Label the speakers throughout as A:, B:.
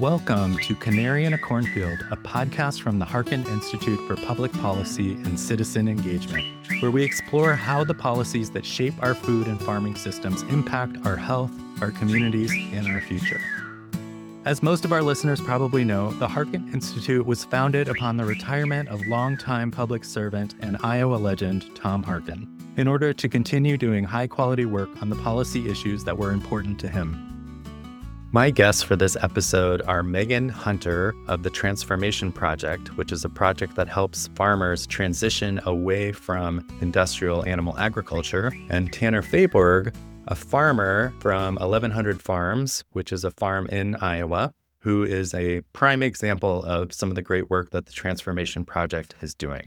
A: Welcome to Canary in a Cornfield, a podcast from the Harkin Institute for Public Policy and Citizen Engagement, where we explore how the policies that shape our food and farming systems impact our health, our communities, and our future. As most of our listeners probably know, the Harkin Institute was founded upon the retirement of longtime public servant and Iowa legend Tom Harkin, in order to continue doing high-quality work on the policy issues that were important to him. My guests for this episode are Megan Hunter of the Transformation Project, which is a project that helps farmers transition away from industrial animal agriculture, and Tanner Fayborg, a farmer from 1100 Farms, which is a farm in Iowa, who is a prime example of some of the great work that the Transformation Project is doing.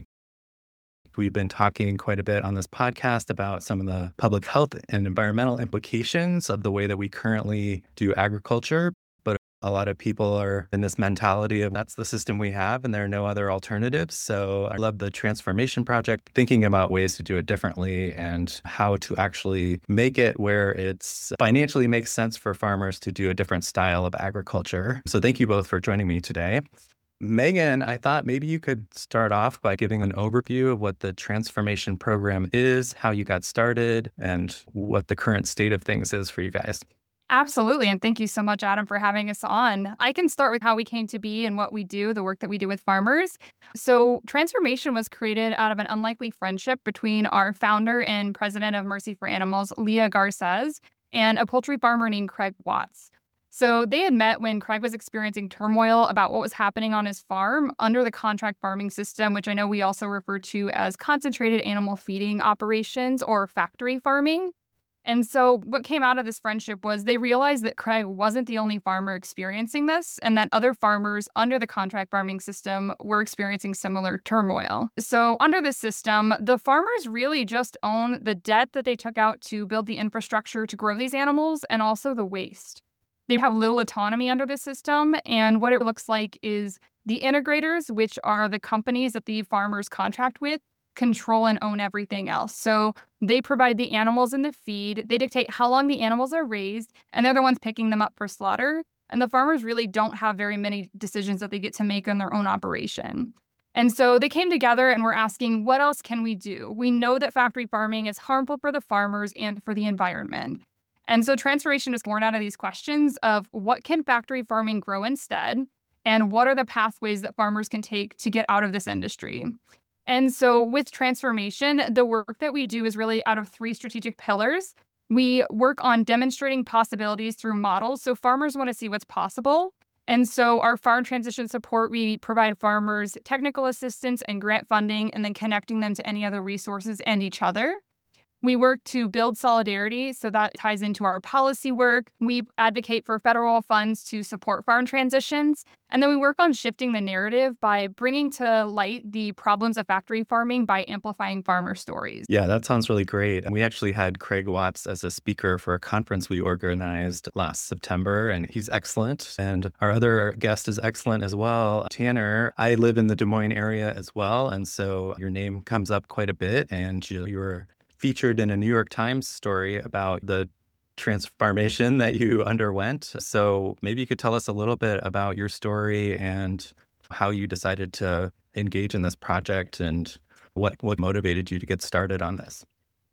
A: We've been talking quite a bit on this podcast about some of the public health and environmental implications of the way that we currently do agriculture. But a lot of people are in this mentality of that's the system we have and there are no other alternatives. So I love the Transformation Project, thinking about ways to do it differently and how to actually make it where it's financially makes sense for farmers to do a different style of agriculture. So thank you both for joining me today. Megan, I thought maybe you could start off by giving an overview of what the Transformation Program is, how you got started, and what the current state of things is for you guys.
B: Absolutely. And thank you so much, Adam, for having us on. I can start with how we came to be and what we do, the work that we do with farmers. So Transformation was created out of an unlikely friendship between our founder and president of Mercy for Animals, Leah Garces, and a poultry farmer named Craig Watts. So they had met when Craig was experiencing turmoil about what was happening on his farm under the contract farming system, which I know we also refer to as concentrated animal feeding operations or factory farming. And so what came out of this friendship was they realized that Craig wasn't the only farmer experiencing this and that other farmers under the contract farming system were experiencing similar turmoil. So under this system, the farmers really just own the debt that they took out to build the infrastructure to grow these animals and also the waste. They have little autonomy under the system, and what it looks like is the integrators, which are the companies that the farmers contract with, control and own everything else. So they provide the animals and the feed, they dictate how long the animals are raised, and they're the ones picking them up for slaughter. And the farmers really don't have very many decisions that they get to make in their own operation. And so they came together and were asking, what else can we do? We know that factory farming is harmful for the farmers and for the environment. And so Transformation is born out of these questions of what can factory farming grow instead? And what are the pathways that farmers can take to get out of this industry? And so with Transformation, the work that we do is really out of three strategic pillars. We work on demonstrating possibilities through models. So farmers want to see what's possible. And so our farm transition support, we provide farmers technical assistance and grant funding, and then connecting them to any other resources and each other. We work to build solidarity, so that ties into our policy work. We advocate for federal funds to support farm transitions. And then we work on shifting the narrative by bringing to light the problems of factory farming by amplifying farmer stories.
A: Yeah, that sounds really great. And we actually had Craig Watts as a speaker for a conference we organized last September, and he's excellent. And our other guest is excellent as well. Tanner, I live in the Des Moines area as well, and so your name comes up quite a bit, and you were featured in a New York Times story about the transformation that you underwent. So maybe you could tell us a little bit about your story and how you decided to engage in this project and what motivated you to get started on this.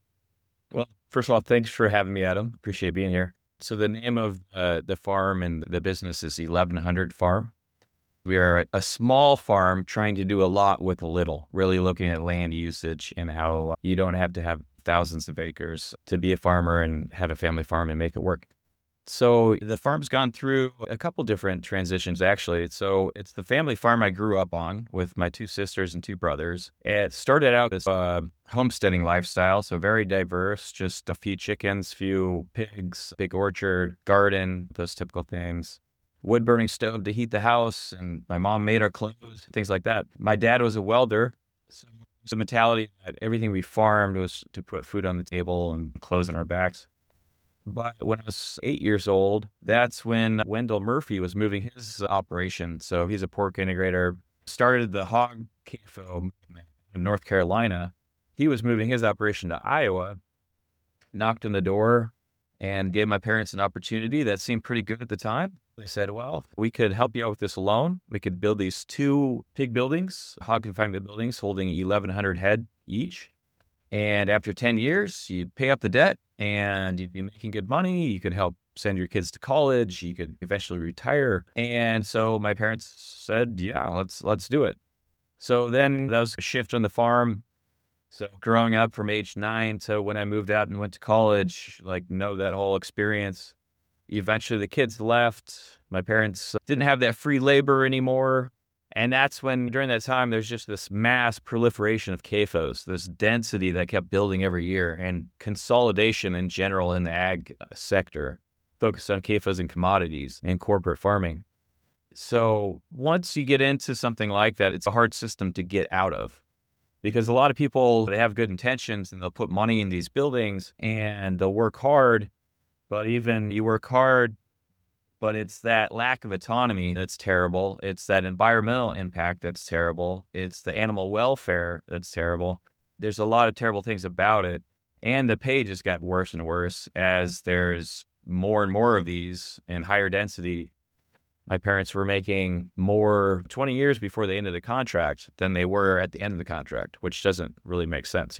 C: Well, first of all, thanks for having me, Adam. Appreciate being here. So the name of the farm and the business is 1100 Farm. We are a small farm trying to do a lot with a little, really looking at land usage and how you don't have to have thousands of acres to be a farmer and have a family farm and make it work. So the farm's gone through a couple different transitions, actually. So it's the family farm I grew up on with my two sisters and two brothers. It started out as a homesteading lifestyle, so very diverse, just a few chickens, few pigs, big orchard, garden, those typical things. Wood burning stove to heat the house, and my mom made our clothes, things like that. My dad was a welder, so the mentality that everything we farmed was to put food on the table and clothes on our backs. But when I was 8 years old, that's when Wendell Murphy was moving his operation. So he's a pork integrator, started the hog CAFO movement in North Carolina. He was moving his operation to Iowa, knocked on the door, and gave my parents an opportunity that seemed pretty good at the time. They said, well, we could help you out with this loan. We could build these 2 pig buildings, hog confinement buildings holding 1,100 head each. And after 10 years, you'd pay up the debt and you'd be making good money. You could help send your kids to college. You could eventually retire. And so my parents said, yeah, let's do it. So then that was a shift on the farm. So growing up from age 9 to when I moved out and went to college, that whole experience. Eventually the kids left. My parents didn't have that free labor anymore. And that's when, during that time, there's just this mass proliferation of CAFOs, this density that kept building every year, and consolidation in general in the ag sector, focused on CAFOs and commodities and corporate farming. So once you get into something like that, it's a hard system to get out of, because a lot of people, they have good intentions and they'll put money in these buildings and they'll work hard, but even you work hard, but it's that lack of autonomy that's terrible. It's that environmental impact that's terrible. It's the animal welfare that's terrible. There's a lot of terrible things about it. And the pay just got worse and worse as there's more and more of these and higher density. My parents were making more 20 years before the end of the contract than they were at the end of the contract, which doesn't really make sense,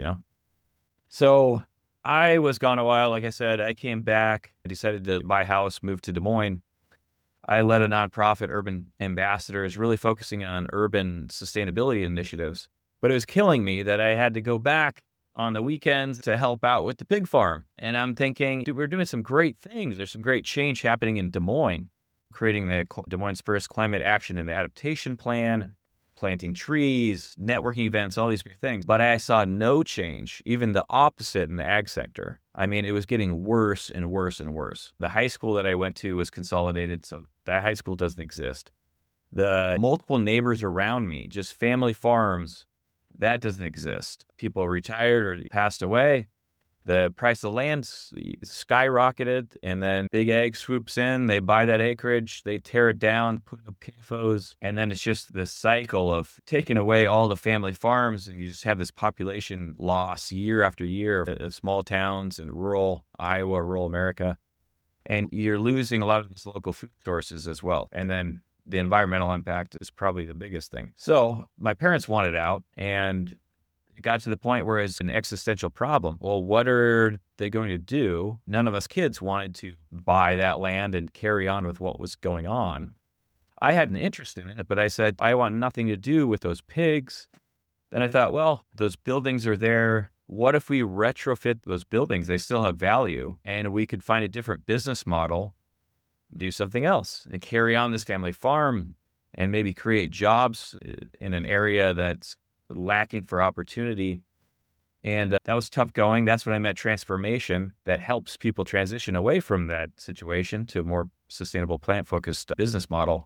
C: So I was gone a while. Like I said, I came back, I decided to buy a house, move to Des Moines. I led a nonprofit, Urban Ambassadors, really focusing on urban sustainability initiatives. But it was killing me that I had to go back on the weekends to help out with the pig farm. And I'm thinking, dude, we're doing some great things. There's some great change happening in Des Moines, creating the Des Moines first climate action and adaptation plan, planting trees, networking events, all these great things. But I saw no change, even the opposite in the ag sector. I mean, it was getting worse and worse and worse. The high school that I went to was consolidated, so that high school doesn't exist. The multiple neighbors around me, just family farms, that doesn't exist. People retired or passed away. The price of land skyrocketed, and then Big Ag swoops in. They buy that acreage, they tear it down, put up CAFOs, and then it's just this cycle of taking away all the family farms, and you just have this population loss year after year of small towns in rural Iowa, rural America, and you're losing a lot of these local food sources as well. And then the environmental impact is probably the biggest thing. So my parents wanted out, and it got to the point where it's an existential problem. Well, what are they going to do? None of us kids wanted to buy that land and carry on with what was going on. I had an interest in it, but I said, I want nothing to do with those pigs. Then I thought, well, those buildings are there. What if we retrofit those buildings? They still have value, and we could find a different business model, do something else, and carry on this family farm and maybe create jobs in an area that's lacking for opportunity. And that was tough going. That's when I met Transformation, that helps people transition away from that situation to a more sustainable plant-focused business model.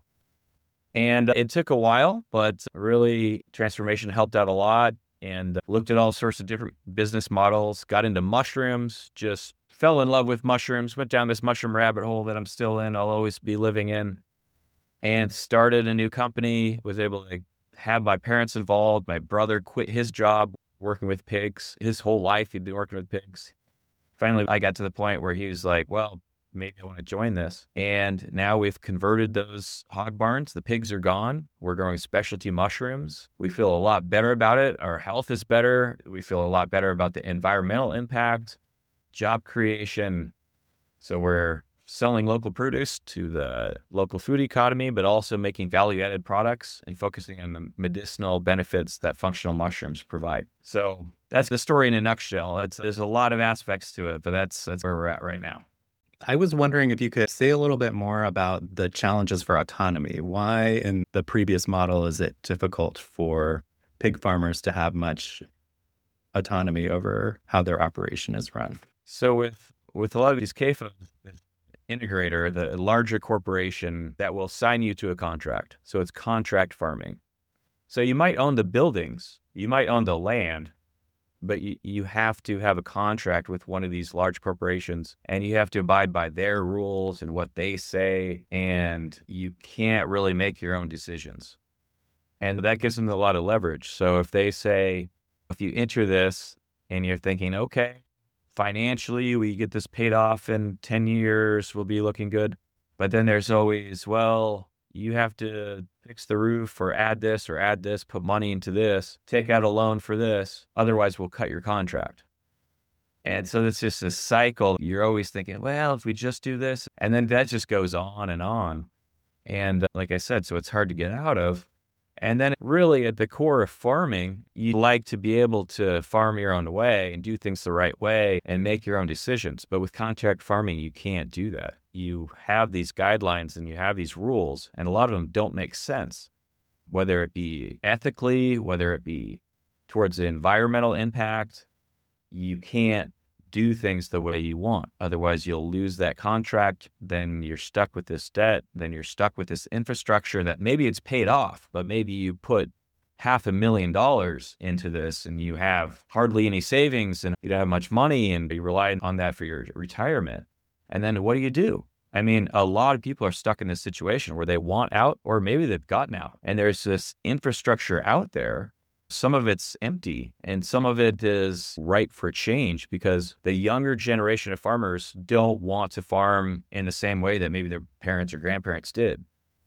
C: And it took a while, but really Transformation helped out a lot, and looked at all sorts of different business models, got into mushrooms, just fell in love with mushrooms, went down this mushroom rabbit hole that I'm still in, I'll always be living in, and started a new company, was able to have my parents involved. My brother quit his job working with pigs. His whole life he'd been working with pigs. Finally, I got to the point where he was like, well, maybe I want to join this. And now we've converted those hog barns. The pigs are gone. We're growing specialty mushrooms. We feel a lot better about it. Our health is better. We feel a lot better about the environmental impact, job creation. So we're selling local produce to the local food economy, but also making value-added products and focusing on the medicinal benefits that functional mushrooms provide. So that's the story in a nutshell. There's a lot of aspects to it, but that's where we're at right now.
A: I was wondering if you could say a little bit more about the challenges for autonomy. Why in the previous model is it difficult for pig farmers to have much autonomy over how their operation is run?
C: So with a lot of these CAFOs, integrator, the larger corporation that will sign you to a contract. So it's contract farming. So you might own the buildings, you might own the land, but you have to have a contract with one of these large corporations, and you have to abide by their rules and what they say, and you can't really make your own decisions. And that gives them a lot of leverage. So if they say, if you enter this and you're thinking, okay, financially, we get this paid off in 10 years, we'll be looking good. But then there's always, well, you have to fix the roof or add this, put money into this, take out a loan for this. Otherwise, we'll cut your contract. And so it's just a cycle. You're always thinking, well, if we just do this, and then that just goes on and on. And like I said, so it's hard to get out of. And then really at the core of farming, you like to be able to farm your own way and do things the right way and make your own decisions. But with contract farming, you can't do that. You have these guidelines and you have these rules, and a lot of them don't make sense, whether it be ethically, whether it be towards the environmental impact. You can't do things the way you want. Otherwise, you'll lose that contract. Then you're stuck with this debt. Then you're stuck with this infrastructure that maybe it's paid off, but maybe you put $500,000 into this and you have hardly any savings and you don't have much money and you rely on that for your retirement. And then what do? I mean, a lot of people are stuck in this situation where they want out, or maybe they've gotten out, and there's this infrastructure out there. Some of it's empty and some of it is ripe for change because the younger generation of farmers don't want to farm in the same way that maybe their parents or grandparents did.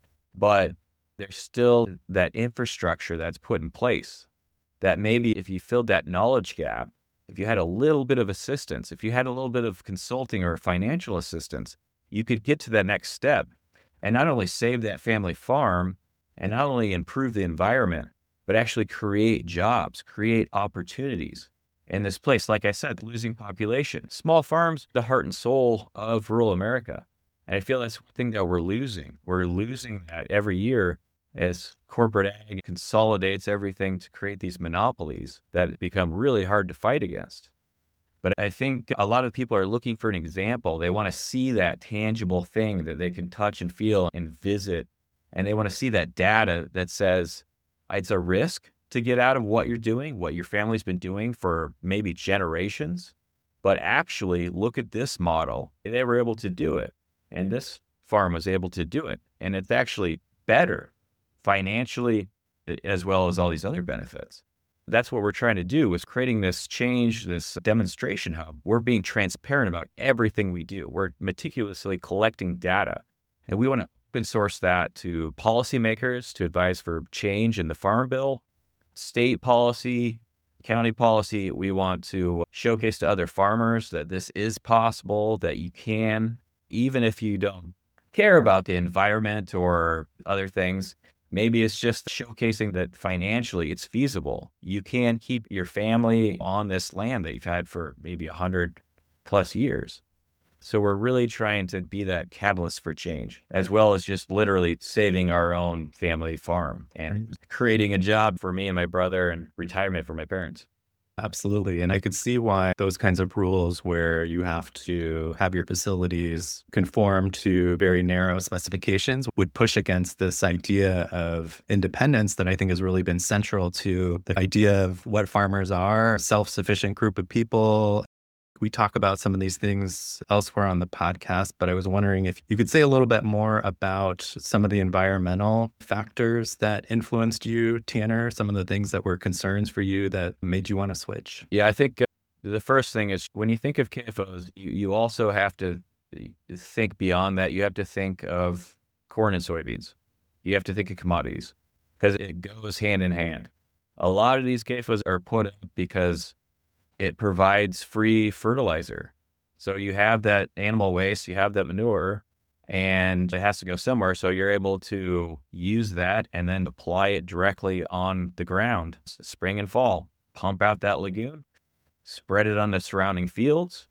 C: But there's still that infrastructure that's put in place that maybe if you filled that knowledge gap, if you had a little bit of assistance, if you had a little bit of consulting or financial assistance, you could get to that next step and not only save that family farm and not only improve the environment, but actually create jobs, create opportunities in this place. Like I said, losing population. Small farms, the heart and soul of rural America. And I feel that's one thing that we're losing. We're losing that every year as corporate ag consolidates everything to create these monopolies that become really hard to fight against. But I think a lot of people are looking for an example. They want to see that tangible thing that they can touch and feel and visit. And they want to see that data that says, it's a risk to get out of what you're doing, what your family's been doing for maybe generations. But actually, look at this model. They were able to do it. And this farm was able to do it. And it's actually better financially as well as all these other benefits. That's what we're trying to do is creating this change, this demonstration hub. We're being transparent about everything we do. We're meticulously collecting data. And we want to open source that to policymakers to advise for change in the Farm Bill, state policy, county policy. We want to showcase to other farmers that this is possible, that you can, even if you don't care about the environment or other things. Maybe it's just showcasing that financially it's feasible. You can keep your family on this land that you've had for maybe 100 plus years. So we're really trying to be that catalyst for change, as well as just literally saving our own family farm and creating a job for me and my brother and retirement for my parents.
A: Absolutely. And I could see why those kinds of rules where you have to have your facilities conform to very narrow specifications would push against this idea of independence that I think has really been central to the idea of what farmers are, a self-sufficient group of people. We talk about some of these things elsewhere on the podcast, but I was wondering if you could say a little bit more about some of the environmental factors that influenced you, Tanner, some of the things that were concerns for you that made you want to switch.
C: Yeah, I think the first thing is when you think of CAFOs, you also have to think beyond that. You have to think of corn and soybeans. You have to think of commodities because it goes hand in hand. A lot of these CAFOs are put up because it provides free fertilizer. So you have that animal waste, you have that manure, and it has to go somewhere. So you're able to use that and then apply it directly on the ground, spring and fall, pump out that lagoon, spread it on the surrounding fields.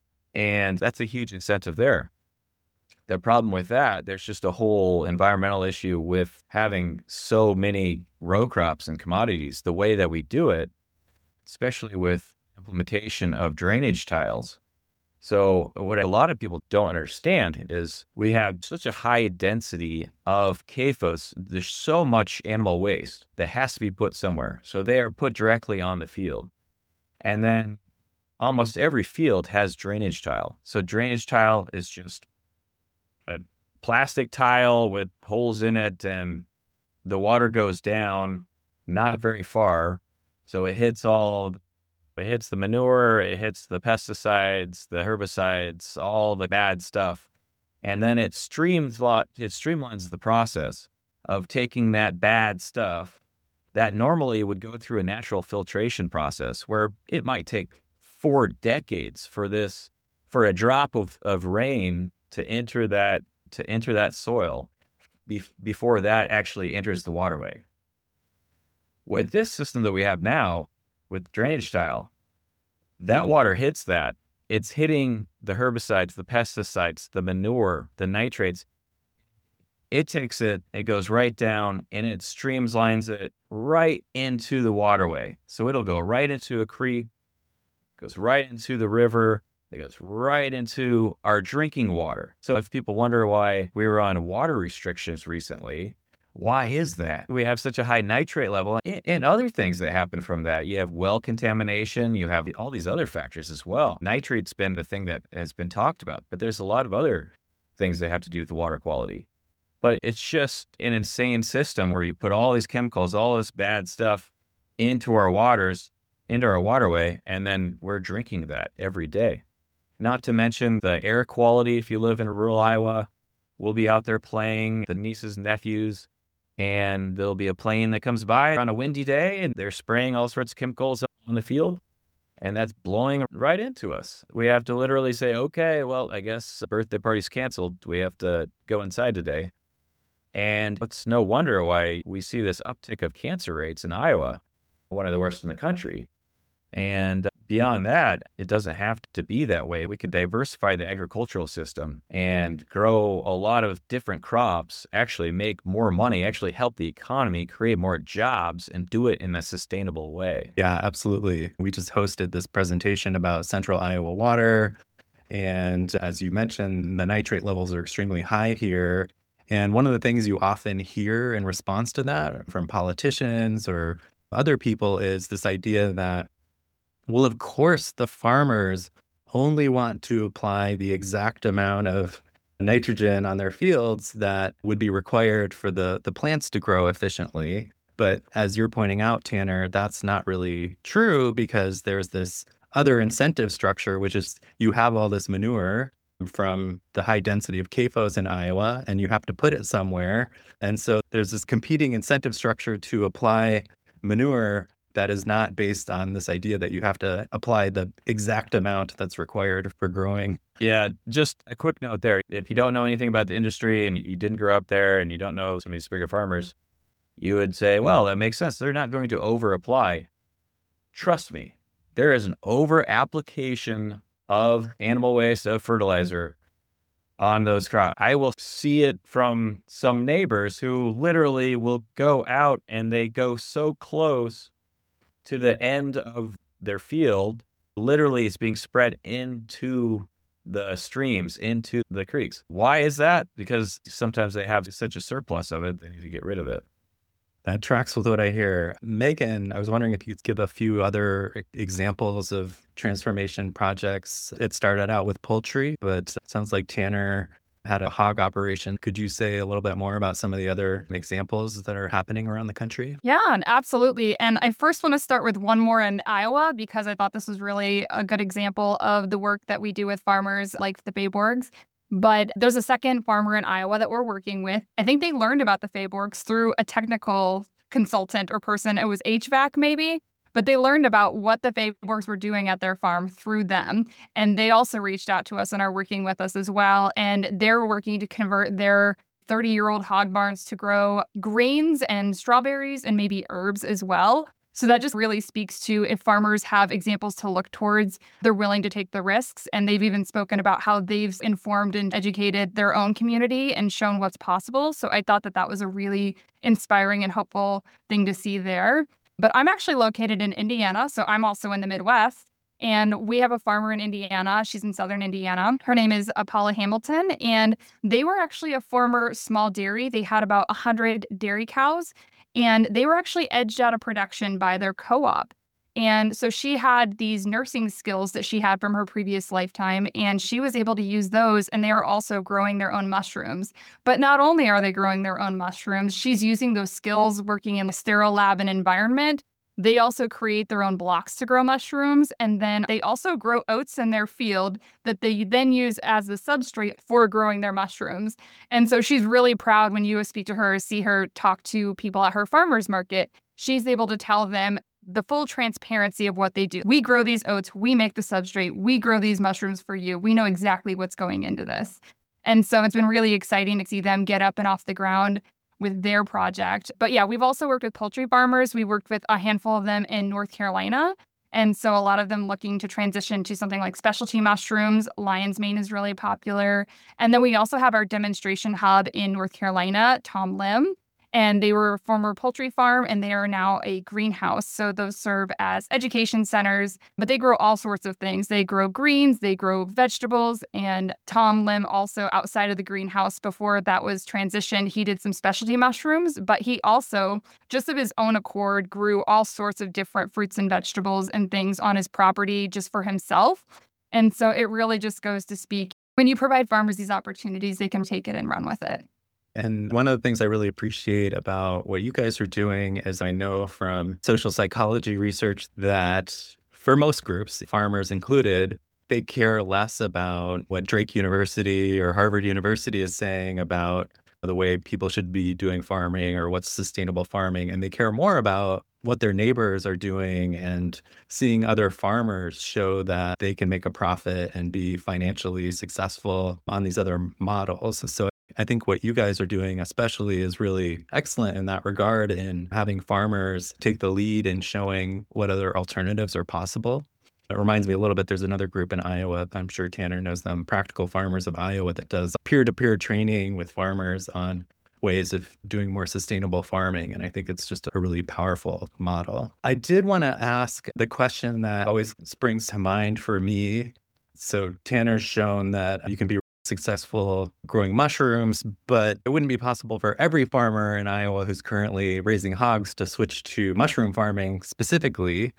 C: And that's a huge incentive there. The problem with that, there's just a whole environmental issue with having so many row crops and commodities, the way that we do it, especially with implementation of drainage tiles. So what a lot of people don't understand is we have such a high density of CAFOs. There's so much animal waste that has to be put somewhere. So they are put directly on the field. And then almost every field has drainage tile. So drainage tile is just a plastic tile with holes in it, and the water goes down not very far. So it hits all It hits the manure, it hits the pesticides, the herbicides, all the bad stuff. And then it streamlines the process of taking that bad stuff that normally would go through a natural filtration process where it might take 4 decades for a drop of rain to enter that soil before that actually enters the waterway. With this system that we have now with drainage tile, that water hits that. It's hitting the herbicides, the pesticides, the manure, the nitrates. It takes it goes right down, and it streamlines it right into the waterway. So it'll go right into a creek, goes right into the river, it goes right into our drinking water. So if people wonder why we were on water restrictions recently, why is that? We have such a high nitrate level and other things that happen from that. You have well contamination, you have all these other factors as well. Nitrate's been the thing that has been talked about, but there's a lot of other things that have to do with the water quality. But it's just an insane system where you put all these chemicals, all this bad stuff into our waters, into our waterway, and then we're drinking that every day. Not to mention the air quality. If you live in rural Iowa, we'll be out there playing, the nieces, nephews, and there'll be a plane that comes by on a windy day and they're spraying all sorts of chemicals on the field, and that's blowing right into us. We have to literally say, okay, well, I guess the birthday party's canceled. We have to go inside today. And it's no wonder why we see this uptick of cancer rates in Iowa, one of the worst in the country. And beyond that, it doesn't have to be that way. We could diversify the agricultural system and grow a lot of different crops, actually make more money, actually help the economy, create more jobs, and do it in a sustainable way.
A: Yeah, absolutely. We just hosted this presentation about Central Iowa water. And as you mentioned, the nitrate levels are extremely high here. And one of the things you often hear in response to that from politicians or other people is this idea that, well, of course, the farmers only want to apply the exact amount of nitrogen on their fields that would be required for the plants to grow efficiently. But as you're pointing out, Tanner, that's not really true because there's this other incentive structure, which is you have all this manure from the high density of CAFOs in Iowa, and you have to put it somewhere. And so there's this competing incentive structure to apply manure that is not based on this idea that you have to apply the exact amount that's required for growing.
C: Yeah, just a quick note there. If you don't know anything about the industry and you didn't grow up there and you don't know some of these bigger farmers, you would say, well, that makes sense. They're not going to over apply. Trust me, there is an over application of animal waste, of fertilizer on those crops. I will see it from some neighbors who literally will go out and they go so close to the end of their field. Literally, it's being spread into the streams, into the creeks. Why is that? Because sometimes they have such a surplus of it, they need to get rid of it.
A: That tracks with what I hear. Megan, I was wondering if you could give a few other examples of transformation projects. It started out with poultry, but it sounds like Tanner had a hog operation. Could you say a little bit more about some of the other examples that are happening around the country?
B: Yeah, absolutely. And I first want to start with one more in Iowa because I thought this was really a good example of the work that we do with farmers like the Feyborgs. But there's a second farmer in Iowa that we're working with. I think they learned about the Feyborgs through a technical consultant or person. It was HVAC maybe, but they learned about what the Feyborgs were doing at their farm through them. And they also reached out to us and are working with us as well. And they're working to convert their 30-year-old hog barns to grow grains and strawberries and maybe herbs as well. So that just really speaks to if farmers have examples to look towards, they're willing to take the risks. And they've even spoken about how they've informed and educated their own community and shown what's possible. So I thought that that was a really inspiring and hopeful thing to see there. But I'm actually located in Indiana, so I'm also in the Midwest. And we have a farmer in Indiana. She's in southern Indiana. Her name is Paula Hamilton. And they were actually a former small dairy. They had about 100 dairy cows. And they were actually edged out of production by their co-op. And so she had these nursing skills that she had from her previous lifetime, and she was able to use those, and they are also growing their own mushrooms. But not only are they growing their own mushrooms, she's using those skills working in a sterile lab and environment They also create their own blocks to grow mushrooms, and then they also grow oats in their field that they then use as the substrate for growing their mushrooms. And so she's really proud when you speak to her, see her talk to people at her farmer's market. She's able to tell them the full transparency of what they do. We grow these oats, we make the substrate, we grow these mushrooms for you. We know exactly what's going into this. And so it's been really exciting to see them get up and off the ground with their project. But yeah, we've also worked with poultry farmers. We worked with a handful of them in North Carolina. And so a lot of them looking to transition to something like specialty mushrooms. Lion's mane is really popular. And then we also have our demonstration hub in North Carolina, Tom Lim. And they were a former poultry farm, and they are now a greenhouse. So those serve as education centers, but they grow all sorts of things. They grow greens, they grow vegetables, and Tom Lim also, outside of the greenhouse, before that was transitioned, he did some specialty mushrooms, but he also, just of his own accord, grew all sorts of different fruits and vegetables and things on his property just for himself. And so it really just goes to speak, when you provide farmers these opportunities, they can take it and run with it.
A: And one of the things I really appreciate about what you guys are doing is I know from social psychology research that for most groups, farmers included, they care less about what Drake University or Harvard University is saying about the way people should be doing farming or what's sustainable farming. And they care more about what their neighbors are doing and seeing other farmers show that they can make a profit and be financially successful on these other models. So I think what you guys are doing especially is really excellent in that regard, in having farmers take the lead in showing what other alternatives are possible. It reminds me a little bit, there's another group in Iowa, I'm sure Tanner knows them, Practical Farmers of Iowa, that does peer-to-peer training with farmers on ways of doing more sustainable farming. And I think it's just a really powerful model. I did want to ask the question that always springs to mind for me. So Tanner's shown that you can be successful growing mushrooms, but it wouldn't be possible for every farmer in Iowa who's currently raising hogs to switch to mushroom farming specifically.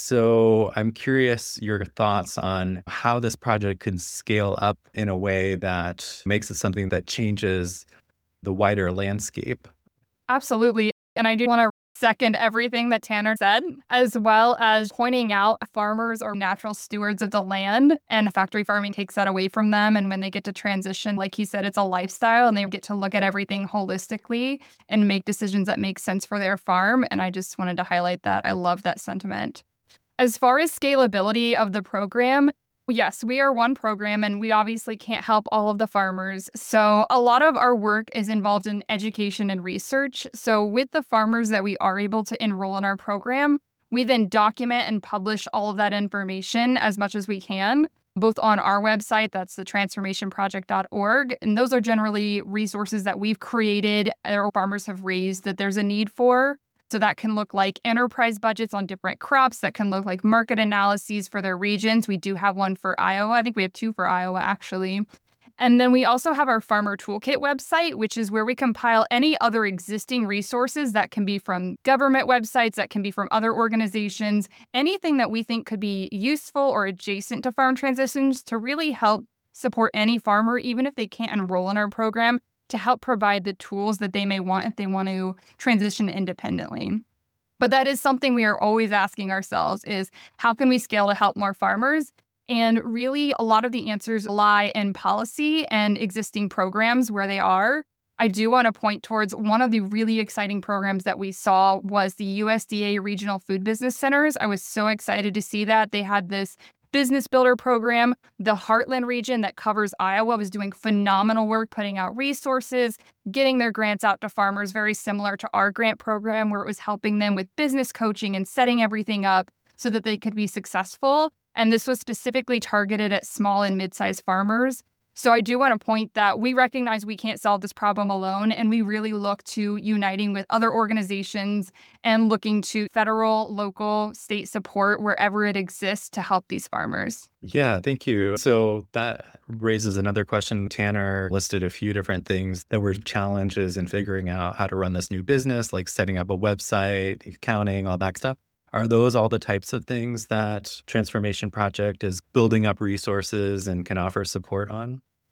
A: So I'm curious your thoughts on how this project could scale up in a way that makes it something that changes the wider landscape.
B: Absolutely. And I do want to second everything that Tanner said, as well as pointing out farmers are natural stewards of the land, and factory farming takes that away from them. And when they get to transition, like he said, it's a lifestyle, and they get to look at everything holistically and make decisions that make sense for their farm. And I just wanted to highlight that. I love that sentiment. As far as scalability of the program, yes, we are one program, and we obviously can't help all of the farmers. So a lot of our work is involved in education and research. So with the farmers that we are able to enroll in our program, we then document and publish all of that information as much as we can, both on our website, that's the transformationproject.org. And those are generally resources that we've created or farmers have raised that there's a need for. So that can look like enterprise budgets on different crops. That can look like market analyses for their regions. We do have one for Iowa. I think we have two for Iowa, actually. And then we also have our Farmer Toolkit website, which is where we compile any other existing resources that can be from government websites, that can be from other organizations, anything that we think could be useful or adjacent to farm transitions to really help support any farmer, even if they can't enroll in our program, to help provide the tools that they may want if they want to transition independently. But that is something we are always asking ourselves is, how can we scale to help more farmers? And really, a lot of the answers lie in policy and existing programs where they are. I do want to point towards one of the really exciting programs that we saw was the USDA Regional Food Business Centers. I was so excited to see that. They had this Business Builder program. The Heartland region that covers Iowa was doing phenomenal work putting out resources, getting their grants out to farmers, very similar to our grant program where it was helping them with business coaching and setting everything up so that they could be successful. And this was specifically targeted at small and mid-sized farmers. So I do want to point that we recognize we can't solve this problem alone, and we really look to uniting with other organizations and looking to federal, local, state support wherever it exists to help these farmers.
A: Yeah, thank you. So that raises another question. Tanner listed a few different things that were challenges in figuring out how to run this new business, like setting up a website, accounting, all that stuff. Are those all the types of things that Transformation Project is building up resources and can offer support on?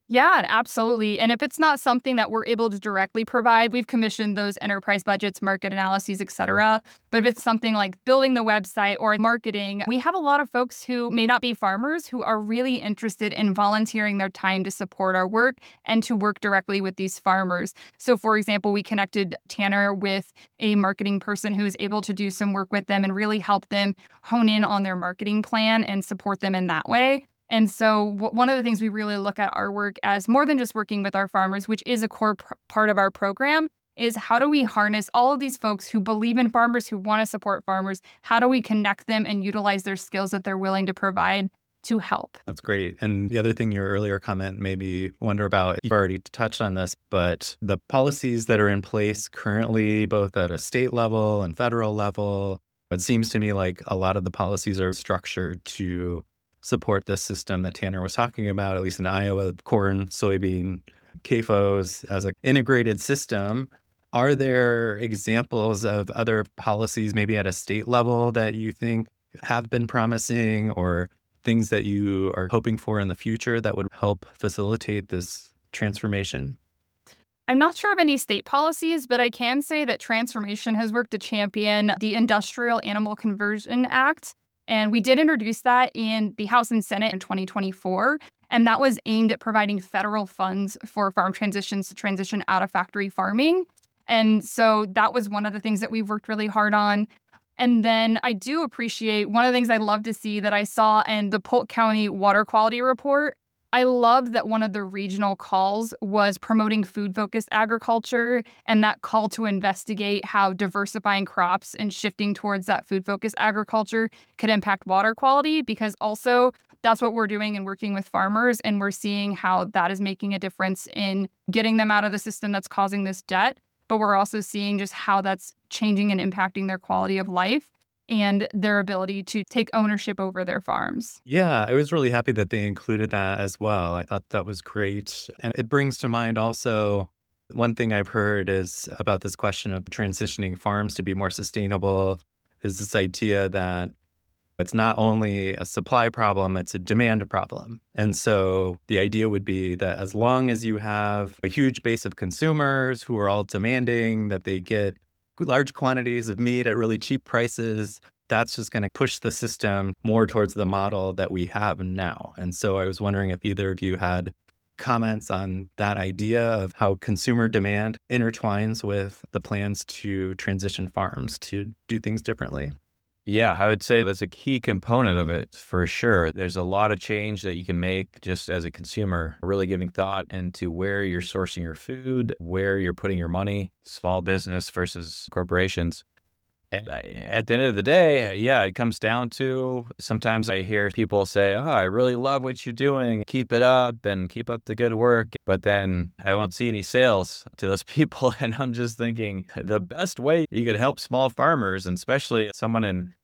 B: Yeah, absolutely. And if it's not something that we're able to directly provide, we've commissioned those enterprise budgets, market analyses, et cetera. But if it's something like building the website or marketing, we have a lot of folks who may not be farmers who are really interested in volunteering their time to support our work and to work directly with these farmers. So, for example, we connected Tanner with a marketing person who is able to do some work with them and really help them hone in on their marketing plan and support them in that way. And so one of the things we really look at our work as more than just working with our farmers, which is a core part of our program, is how do we harness all of these folks who believe in farmers, who want to support farmers? How do we connect them and utilize their skills that they're willing to provide to help?
A: That's great. And the other thing your earlier comment made me wonder about, you've already touched on this, but the policies that are in place currently, both at a state level and federal level, it seems to me like a lot of the policies are structured to support this system that Tanner was talking about, at least in Iowa, corn, soybean, CAFOs as an integrated system. Are there examples of other policies, maybe at a state level, that you think have been promising, or things that you are hoping for in the future that would help facilitate this transformation?
B: I'm not sure of any state policies, but I can say that Transformation has worked to champion the Industrial Animal Conversion Act. And we did introduce that in the House and Senate in 2024. And that was aimed at providing federal funds for farm transitions to transition out of factory farming. And so that was one of the things that we've worked really hard on. And then I do appreciate one of the things I love to see that I saw in the Polk County Water Quality Report. I love that one of the regional calls was promoting food-focused agriculture, and that call to investigate how diversifying crops and shifting towards that food-focused agriculture could impact water quality, because also that's what we're doing and working with farmers, and we're seeing how that is making a difference in getting them out of the system that's causing this debt. But we're also seeing just how that's changing and impacting their quality of life and their ability to take ownership over their farms.
A: Yeah, I was really happy that they included that as well. I thought that was great. And it brings to mind also one thing I've heard is about this question of transitioning farms to be more sustainable, is this idea that it's not only a supply problem, it's a demand problem. And so the idea would be that as long as you have a huge base of consumers who are all demanding that they get large quantities of meat at really cheap prices, that's just going to push the system more towards the model that we have now. And so I was wondering if either of you had comments on that idea of how consumer demand intertwines with the plans to transition farms to do things differently.
C: Yeah, I would say that's a key component of it for sure. There's a lot of change that you can make just as a consumer, really giving thought into where you're sourcing your food, where you're putting your money, small business versus corporations. And at the end of the day, yeah, it comes down to, sometimes I hear people say, oh, I really love what you're doing. Keep it up and keep up the good work. But then I won't see any sales to those people. And I'm just thinking the best way you could help small farmers, and especially someone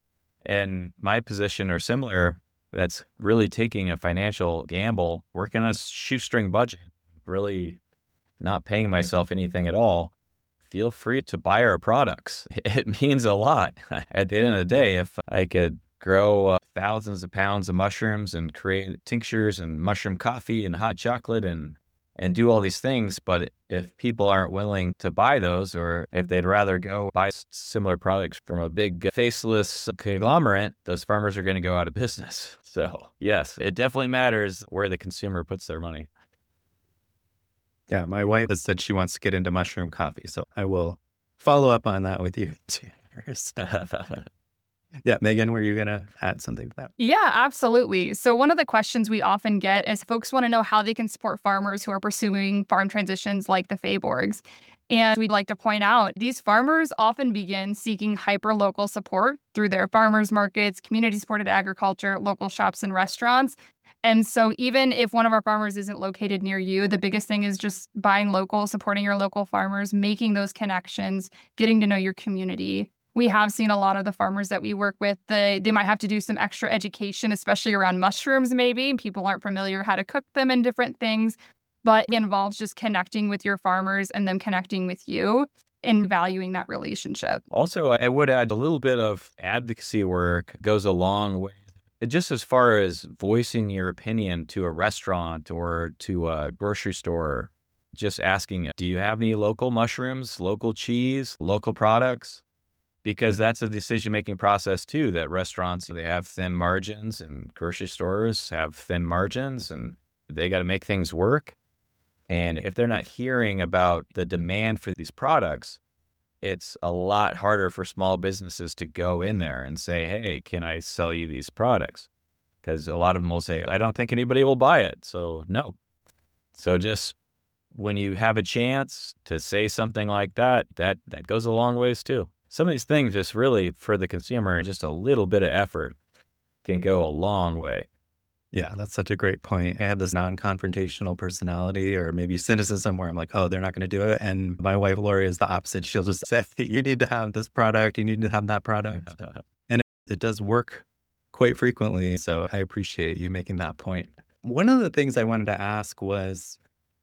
C: in my position or similar, that's really taking a financial gamble, working on a shoestring budget, really not paying myself anything at all, feel free to buy our products. It means a lot. At the end of the day, if I could grow thousands of pounds of mushrooms and create tinctures and mushroom coffee and hot chocolate and do all these things, but if people aren't willing to buy those, or if they'd rather go buy similar products from a big faceless conglomerate, those farmers are going to go out of business. So yes, it definitely matters where the consumer puts their money.
A: Yeah, my wife has said she wants to get into mushroom coffee, so I will follow up on that with you. Yeah, Megan, were you going to add something to that?
B: Yeah, absolutely. So one of the questions we often get is folks want to know how they can support farmers who are pursuing farm transitions like the Feyborgs. And we'd like to point out these farmers often begin seeking hyper-local support through their farmers markets, community-supported agriculture, local shops and restaurants. And so even if one of our farmers isn't located near you, the biggest thing is just buying local, supporting your local farmers, making those connections, getting to know your community. We have seen a lot of the farmers that we work with, they might have to do some extra education, especially around mushrooms maybe. People aren't familiar how to cook them and different things, but it involves just connecting with your farmers and them connecting with you and valuing that relationship.
C: Also, I would add a little bit of advocacy work goes a long way just as far as voicing your opinion to a restaurant or to a grocery store, just asking, do you have any local mushrooms, local cheese, local products? Because that's a decision-making process too, that restaurants, they have thin margins and grocery stores have thin margins and they got to make things work. And if they're not hearing about the demand for these products, it's a lot harder for small businesses to go in there and say, hey, can I sell you these products? Because a lot of them will say, I don't think anybody will buy it. So no. So just when you have a chance to say something like that, that goes a long ways too. Some of these things just really for the consumer, just a little bit of effort can go a long way.
A: Yeah, that's such a great point. I have this non-confrontational personality or maybe cynicism where I'm like, oh, they're not going to do it. And my wife, Lori, is the opposite. She'll just say, you need to have this product. You need to have that product. And it does work quite frequently. So I appreciate you making that point. One of the things I wanted to ask was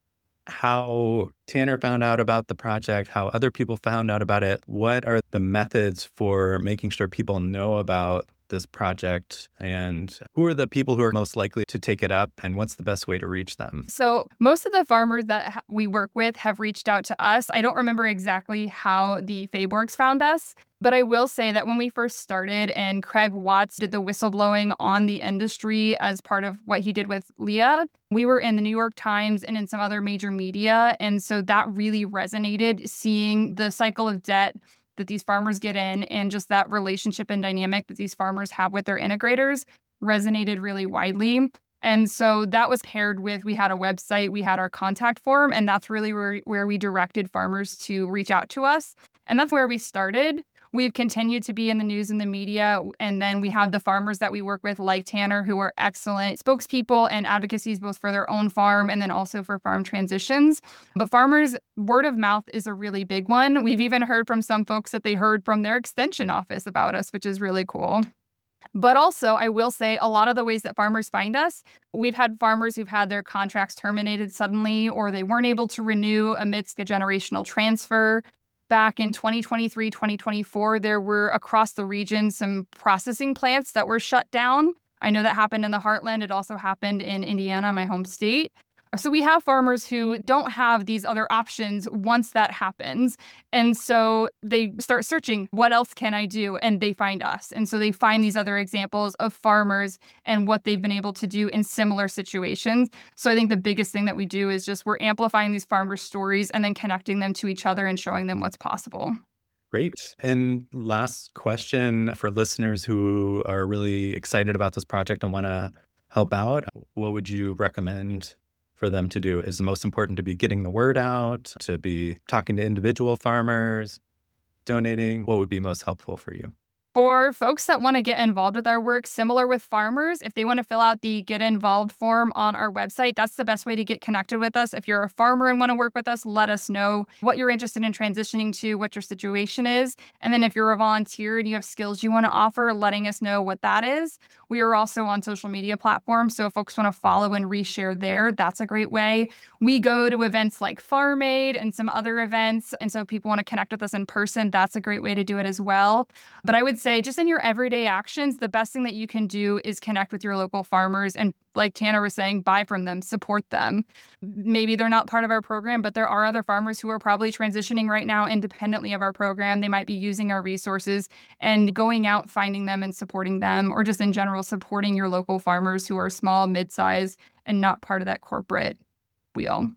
A: how Tanner found out about the project, how other people found out about it. What are the methods for making sure people know about this project, and who are the people who are most likely to take it up, and what's the best way to reach them?
B: So most of the farmers that we work with have reached out to us. I don't remember exactly how the Fabworks found us, but I will say that when we first started and Craig Watts did the whistleblowing on the industry as part of what he did with Leah, we were in the New York Times and in some other major media. And so that really resonated, seeing the cycle of debt that these farmers get in and just that relationship and dynamic that these farmers have with their integrators resonated really widely. And so that was paired with, we had a website, we had our contact form, and that's really where we directed farmers to reach out to us. And that's where we started. We've continued to be in the news and the media. And then we have the farmers that we work with, like Tanner, who are excellent spokespeople and advocacies, both for their own farm and then also for farm transitions. But farmers, word of mouth is a really big one. We've even heard from some folks that they heard from their extension office about us, which is really cool. But also, I will say a lot of the ways that farmers find us, we've had farmers who've had their contracts terminated suddenly, or they weren't able to renew amidst a generational transfer. Back in 2023, 2024, there were across the region some processing plants that were shut down. I know that happened in the Heartland. It also happened in Indiana, my home state. So we have farmers who don't have these other options once that happens. And so they start searching, what else can I do? And they find us. And so they find these other examples of farmers and what they've been able to do in similar situations. So I think the biggest thing that we do is just we're amplifying these farmers' stories and then connecting them to each other and showing them what's possible.
A: Great. And last question for listeners who are really excited about this project and want to help out, what would you recommend for them to do? Is the most important to be getting the word out, to be talking to individual farmers, donating? What would be most helpful for you?
B: For folks that want to get involved with our work, similar with farmers, if they want to fill out the Get Involved form on our website, that's the best way to get connected with us. If you're a farmer and want to work with us, let us know what you're interested in transitioning to, what your situation is. And then if you're a volunteer and you have skills you want to offer, letting us know what that is. We are also on social media platforms. So if folks want to follow and reshare there, that's a great way. We go to events like Farm Aid and some other events. And so if people want to connect with us in person, that's a great way to do it as well. But I would say just in your everyday actions, the best thing that you can do is connect with your local farmers. And like Tanner was saying, buy from them, support them. Maybe they're not part of our program, but there are other farmers who are probably transitioning right now independently of our program. They might be using our resources and going out, finding them and supporting them, or just in general, supporting your local farmers who are small, mid-size, and not part of that corporate wheel.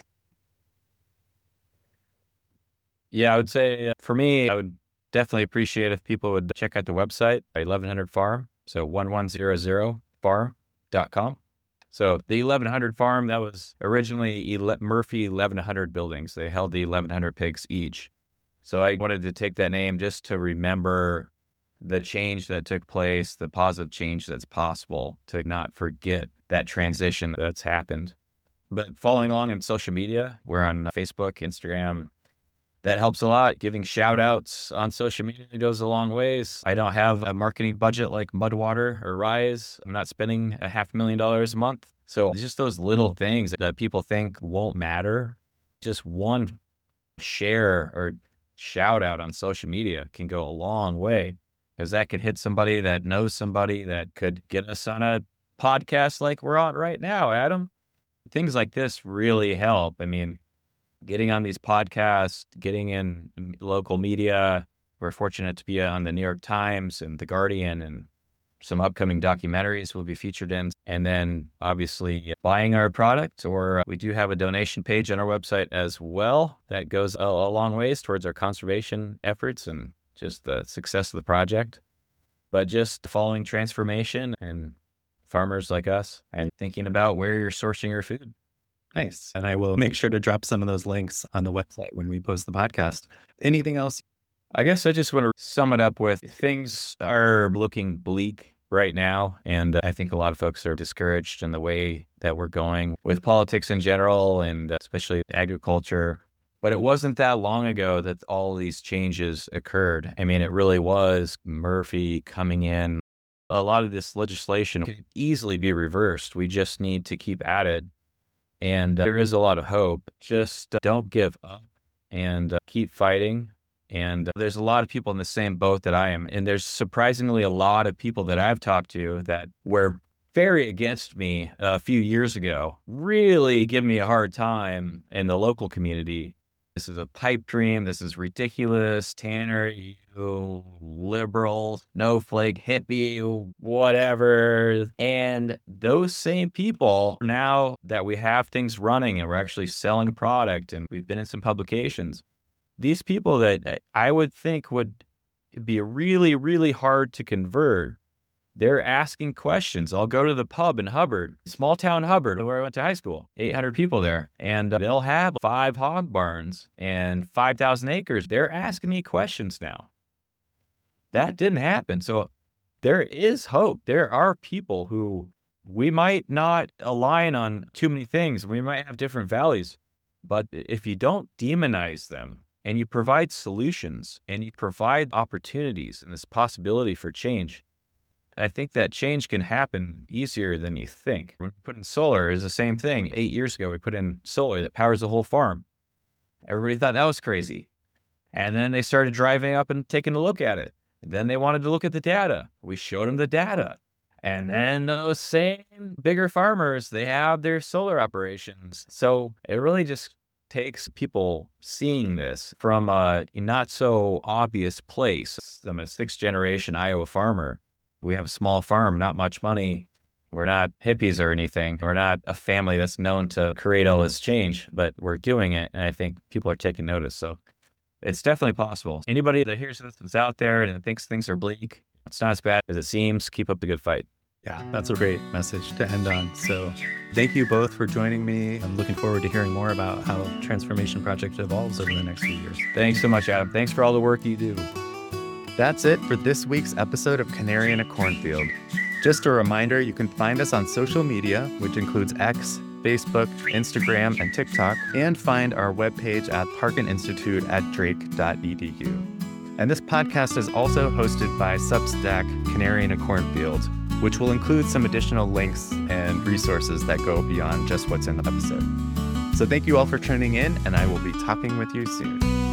C: Yeah, I would say for me, I would definitely appreciate if people would check out the website, 1100 Farm. So 1100farm.com. So the 1100 Farm, that was originally Murphy 1100 buildings. They held the 1100 pigs each. So I wanted to take that name just to remember the change that took place, the positive change that's possible, to not forget that transition that's happened. But following along in social media, we're on Facebook, Instagram. That helps a lot. Giving shout outs on social media goes a long ways. I don't have a marketing budget like Mudwater or Rise. I'm not spending $500,000 a month. So just those little things that people think won't matter, just one share or shout out on social media can go a long way. because that could hit somebody that knows somebody that could get us on a podcast like we're on right now, Adam. Things like this really help. I mean, getting on these podcasts, getting in local media. We're fortunate to be on the New York Times and The Guardian, and some upcoming documentaries we'll be featured in. And then obviously buying our product, or we do have a donation page on our website as well that goes a long ways towards our conservation efforts and just the success of the project. But just following transformation and farmers like us and thinking about where you're sourcing your food.
A: Nice. And I will make sure to drop some of those links on the website when we post the podcast. Anything else?
C: I guess I just want to sum it up with things are looking bleak right now. And I think a lot of folks are discouraged in the way that we're going with politics in general, and especially agriculture. But it wasn't that long ago that all these changes occurred. I mean, it really was Murphy coming in. A lot of this legislation could easily be reversed. We just need to keep at it. And there is a lot of hope. Just don't give up and keep fighting. And there's a lot of people in the same boat that I am. And there's surprisingly a lot of people that I've talked to that were very against me a few years ago, really give me a hard time in the local community. This is a pipe dream. This is ridiculous. Tanner, you liberal, snowflake, hippie, whatever. And those same people, now that we have things running and we're actually selling a product and we've been in some publications, these people that I would think would be really, really hard to convert, they're asking questions. I'll go to the pub in Hubbard, small town Hubbard, where I went to high school, 800 people there, and they'll have 5 hog barns and 5,000 acres. They're asking me questions now. That didn't happen. So there is hope. There are people who we might not align on too many things. We might have different values, but if you don't demonize them and you provide solutions and you provide opportunities and this possibility for change, I think that change can happen easier than you think. When we put in solar, is the same thing. 8 years ago, we put in solar that powers the whole farm. Everybody thought that was crazy. And then they started driving up and taking a look at it. And then they wanted to look at the data. We showed them the data. And then those same bigger farmers, they have their solar operations. So it really just takes people seeing this from a not so obvious place. I'm a 6th generation Iowa farmer. We have a small farm, not much money. We're not hippies or anything. We're not a family that's known to create all this change, but we're doing it. And I think people are taking notice. So it's definitely possible. Anybody that hears this is out there and thinks things are bleak, it's not as bad as it seems. Keep up the good fight.
A: Yeah, that's a great message to end on. So thank you both for joining me. I'm looking forward to hearing more about how Transformation Project evolves over the next few years.
C: Thanks so much, Adam. Thanks for all the work you do.
A: That's it for this week's episode of Canary in a Cornfield. Just a reminder, you can find us on social media, which includes X, Facebook, Instagram, and TikTok, and find our webpage at parkininstitute@drake.edu. And this podcast is also hosted by Substack Canary in a Cornfield, which will include some additional links and resources that go beyond just what's in the episode. So thank you all for tuning in, and I will be talking with you soon.